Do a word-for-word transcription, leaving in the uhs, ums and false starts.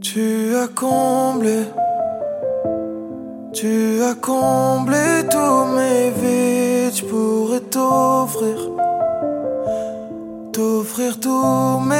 Tu as comblé, tu as comblé tous mes vides. Je pourrais t'offrir, t'offrir tous mes